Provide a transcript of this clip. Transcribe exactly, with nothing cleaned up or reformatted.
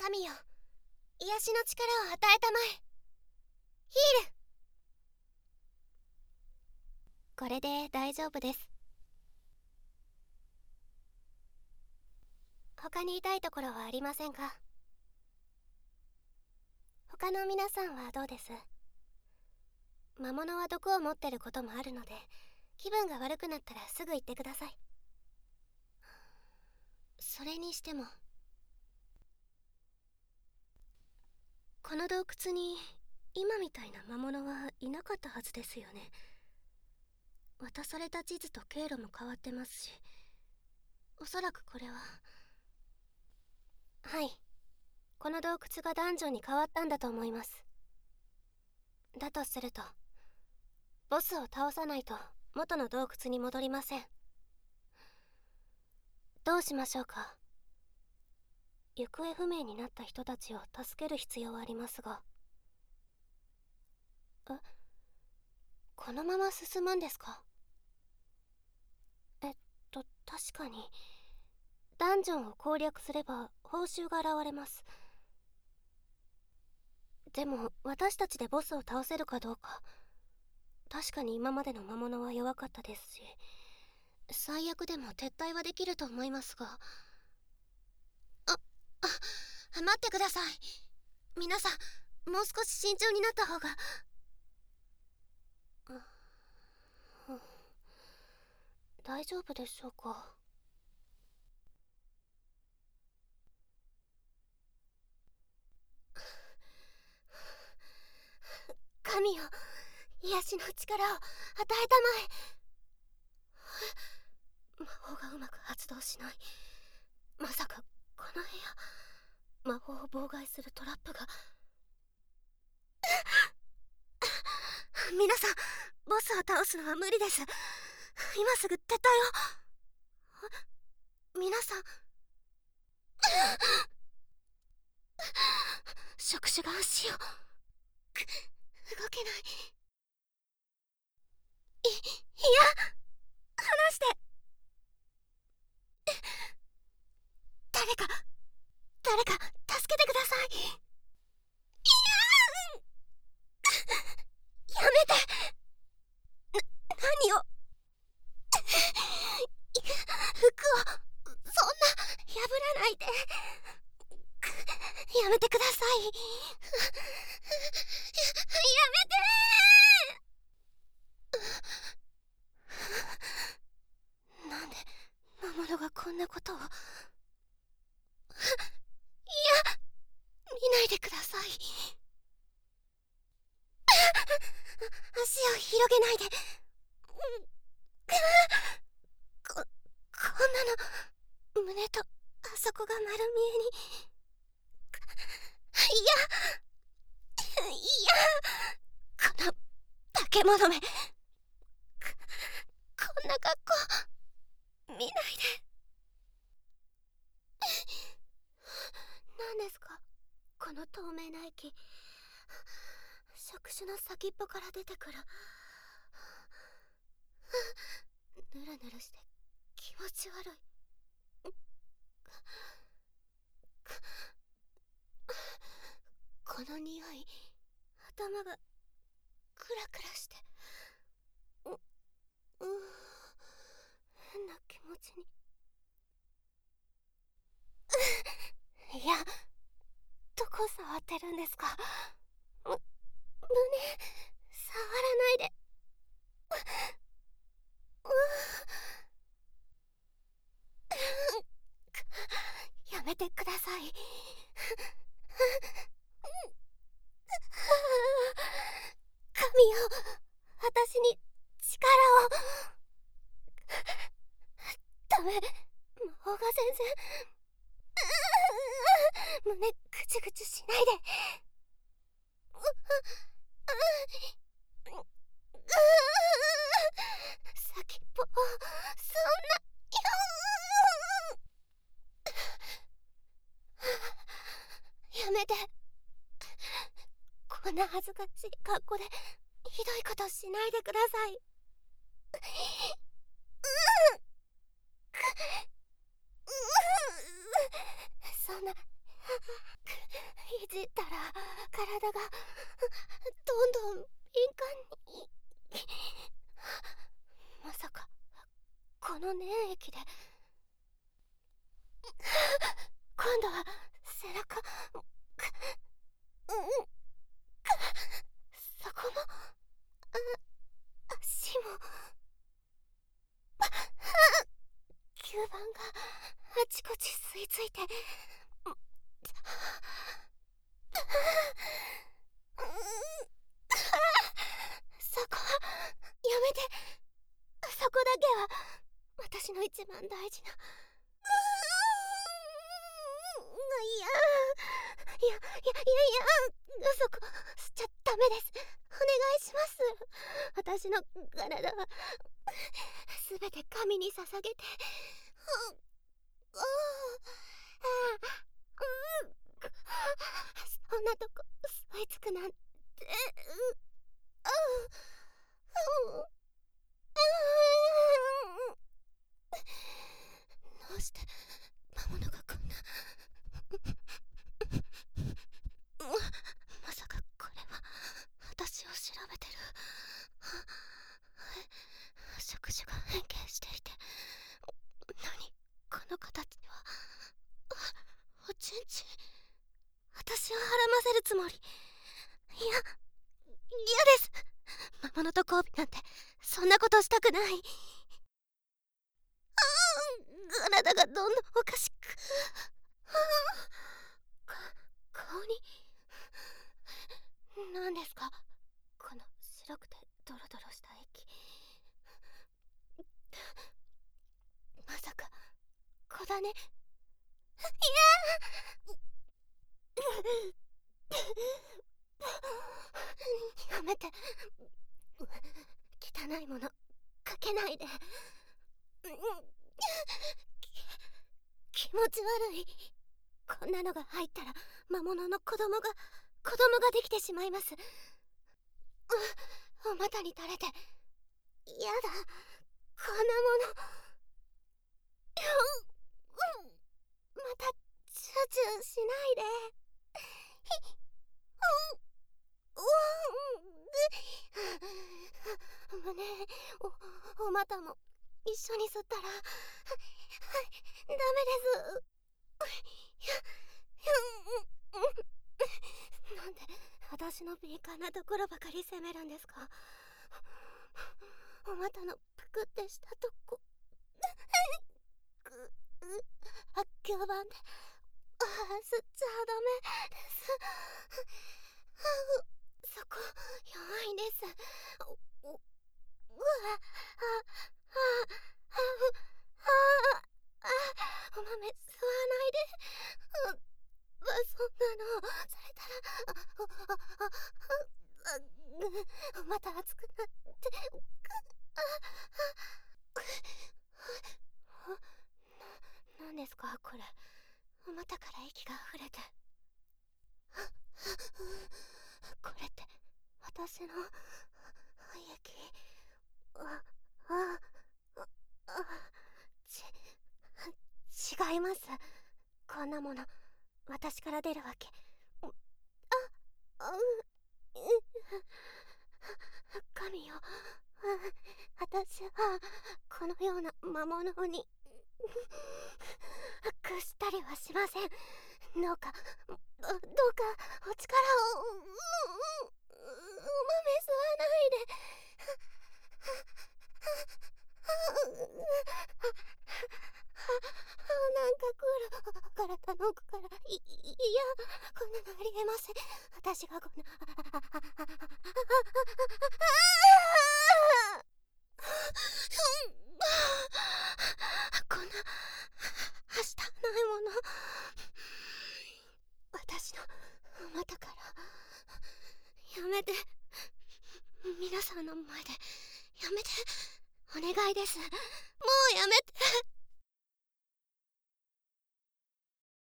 神よ、癒しの力を与えたまえ。ヒール。これで大丈夫です。他に痛いところはありませんか？他の皆さんはどうです？魔物は毒を持ってることもあるので、気分が悪くなったらすぐ言ってください。それにしても、この洞窟に今みたいな魔物はいなかったはずですよね。渡された地図と経路も変わってますし、おそらくこれは、はい、この洞窟がダンジョンに変わったんだと思います。だとすると、ボスを倒さないと元の洞窟に戻りません。どうしましょうか。行方不明になった人たちを助ける必要はありますが。え、このまま進むんですか？えっと確かにダンジョンを攻略すれば報酬が現れます。でも私たちでボスを倒せるかどうか。確かに今までの魔物は弱かったですし、最悪でも撤退はできると思いますが。あ、あ、待ってください。皆さん、もう少し慎重になった方が。大丈夫でしょうか。神よ、癒しの力を与えたまえ。魔法がうまく発動しない。まさかこの部屋、魔法を妨害するトラップが。皆さん、ボスを倒すのは無理です。今すぐ撤退を。皆さん、触手が足を動けない。い、いや、離して。誰か誰か助けてください。いや、やめて。な、何を。服をそんな破らないで。やめてください。や、やめて。なんで魔物がこんなことを。いや、見ないでください。足を広げないで。こ、こんなの胸とあそこが丸見えに。いや、いや、この化け物め。こ、こんな格好見ないで。何ですかこの透明な液。触手の先っぽから出てくる。ぬるぬるして気持ち悪い。この匂い、頭がクラクラして。う、う変な気持ちに。いや、どこ触ってるんですか。む、胸触らないで。やめてください。神よ、私に力を。ダメ、魔法が全然。胸ぐちゅぐちゅしないで。先っぽ、そんな。やめて。こんな恥ずかしい格好でひどいことしないでください。そんな。 この粘液で今度は背中、うんそこも、あ足も、吸盤があちこち吸い付いて、そこはやめて。そこだけは私の一番大事な。いやいやいやいやいや、そこしちゃダメです。お願いします。私の体はすべて神に捧げて、そんなとこ吸い付くなんて、どうして魔物がこんなまさかこれは私を調べてる。触手が変形していて、何この形は。おちんちん、私をはらませるつもり。いや、嫌です。魔物と交尾なんてそんなことしたくない。体がどんどんおかしく、顔に何ですかこの白くてドロドロした液。まさか子種。いややめて。汚いものかけないで。気持ち悪い。こんなのが入ったら魔物の子供が子供ができてしまいます。お股に垂れてやだ。こんなもの。またチューチューしないで。胸、お、お股も一緒に吸ったらダメです。なんで私の敏感なところばかり責めるんですか。お股のぷくってしたとこ発狂板で、ああ、吸っちゃダメです。そこ弱いんです。お、お、うわ、あ、あ、あ、あ、あ、お豆吸わないで。う、そんなのされたら、あ、あ、あ、また熱くなって、あ、あ、な、なんですかこれ。お股から息が溢れて。これって私の肺液。あ、あ、あ、あ、ち、違います。こんなもの私から出るわけ。あ、あ、う、神よ、私はこのような魔物に屈したりはしません。どうかどうかお力を。お豆吸わないで。なんか来る。体の奥から。い、いや、こんなのありえません。私がこんな。こんなはしたないもの。私のお股からやめて。皆さんの前でやめて。お願いです。もうやめて。